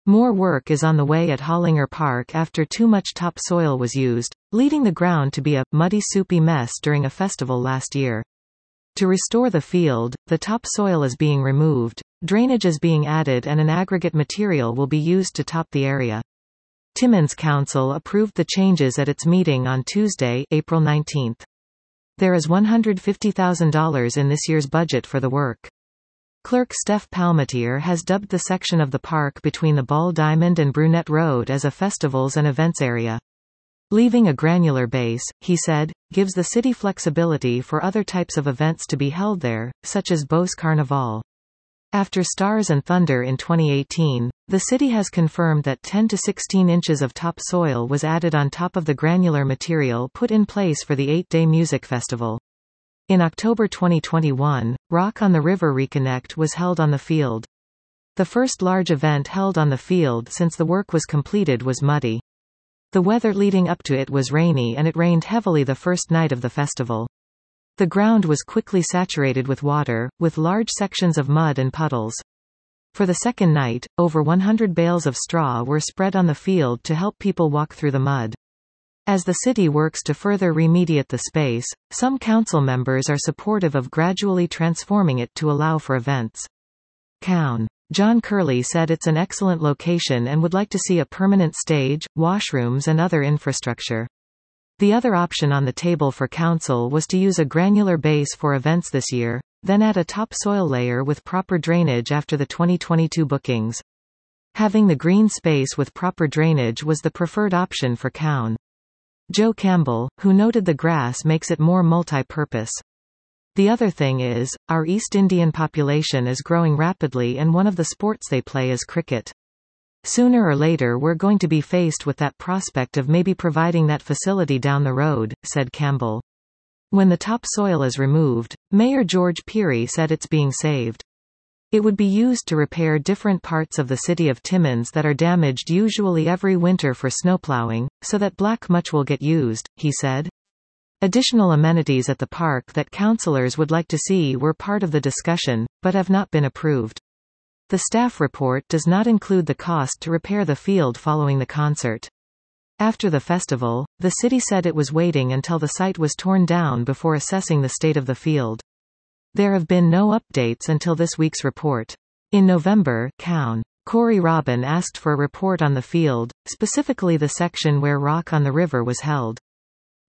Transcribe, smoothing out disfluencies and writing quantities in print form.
More work is on the way at Hollinger Park after too much topsoil was used, leading the ground to be a muddy, soupy mess during a festival last year. To restore the field, the topsoil is being removed, drainage is being added and an aggregate material will be used to top the area. Timmins Council approved the changes at its meeting on Tuesday, April 19. There is $150,000 in this year's budget for the work. Clerk Steph Palmatier has dubbed the section of the park between the Ball Diamond and Brunette Road as a festivals and events area. Leaving a granular base, he said, gives the city flexibility for other types of events to be held there, such as Beauce Carnival. After Stars and Thunder in 2018, the city has confirmed that 10 to 16 inches of topsoil was added on top of the granular material put in place for the 8-day music festival. In October 2021, Rock on the River Reconnect was held on the field. The first large event held on the field since the work was completed was muddy. The weather leading up to it was rainy and it rained heavily the first night of the festival. The ground was quickly saturated with water, with large sections of mud and puddles. For the second night, over 100 bales of straw were spread on the field to help people walk through the mud. As the city works to further remediate the space, some council members are supportive of gradually transforming it to allow for events. Cown. John Curley said it's an excellent location and would like to see a permanent stage, washrooms and other infrastructure. The other option on the table for council was to use a granular base for events this year, then add a topsoil layer with proper drainage after the 2022 bookings. Having the green space with proper drainage was the preferred option for Cown. Joe Campbell, who noted the grass makes it more multi-purpose. The other thing is, our East Indian population is growing rapidly and one of the sports they play is cricket. Sooner or later we're going to be faced with that prospect of maybe providing that facility down the road, said Campbell. When the topsoil is removed, Mayor George Peary said it's being saved. It would be used to repair different parts of the city of Timmins that are damaged usually every winter for snowplowing, so that black much will get used, he said. Additional amenities at the park that councillors would like to see were part of the discussion, but have not been approved. The staff report does not include the cost to repair the field following the concert. After the festival, the city said it was waiting until the site was torn down before assessing the state of the field. There have been no updates until this week's report. In November, Cown. Corey Robin asked for a report on the field, specifically the section where Rock on the River was held.